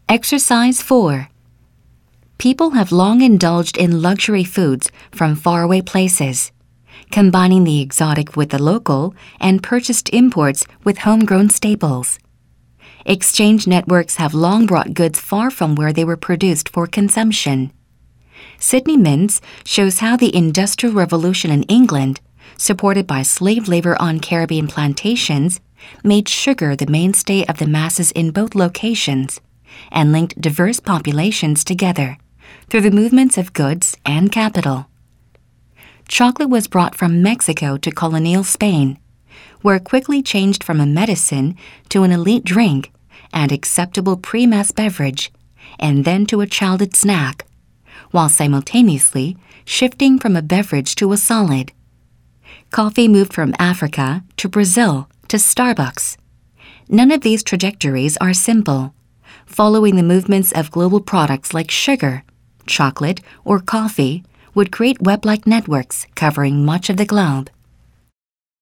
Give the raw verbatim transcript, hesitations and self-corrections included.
Exercise four. People have long indulged in luxury foods from faraway places, combining the exotic with the local and purchased imports with homegrown staples. Exchange networks have long brought goods far from where they were produced for consumption. Sydney Mints shows how the Industrial Revolution in England, supported by slave labor on Caribbean plantations, made sugar the mainstay of the masses in both locations and linked diverse populations together through the movements of goods and capital. Chocolate was brought from Mexico to colonial Spain, where it quickly changed from a medicine to an elite drink and acceptable pre-mass beverage, and then to a childhood snack, while simultaneously shifting from a beverage to a solid. Coffee moved from Africa to Brazil to Starbucks. None of these trajectories are simple, following the movements of global products like sugar, chocolate, or coffee would create web-like networks covering much of the globe.